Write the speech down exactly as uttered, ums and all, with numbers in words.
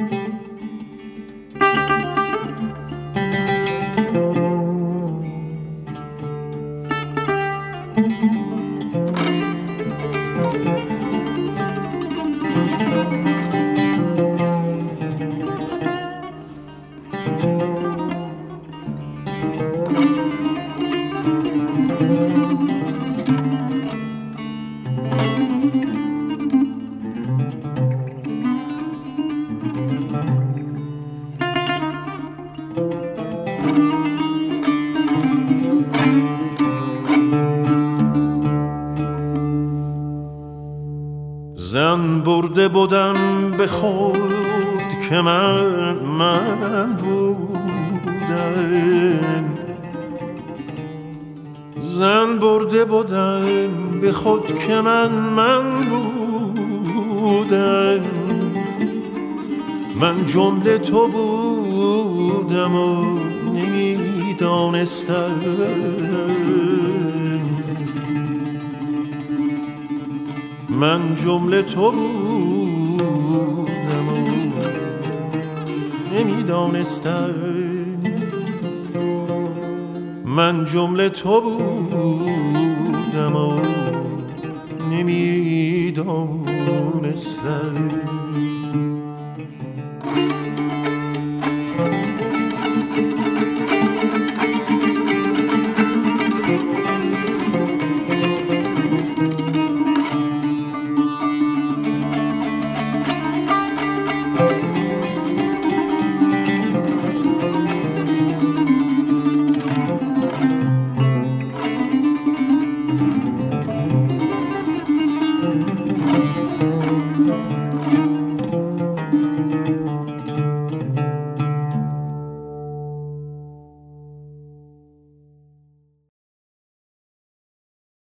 زن برده بودم به خود که من من بودم، زن برده بودم به خود که من من بودم، من جمله تو بودم و نمیدانستم، من جمله تو بودم و نمیدانستم، من جمله تو بودم و نمیدانستم.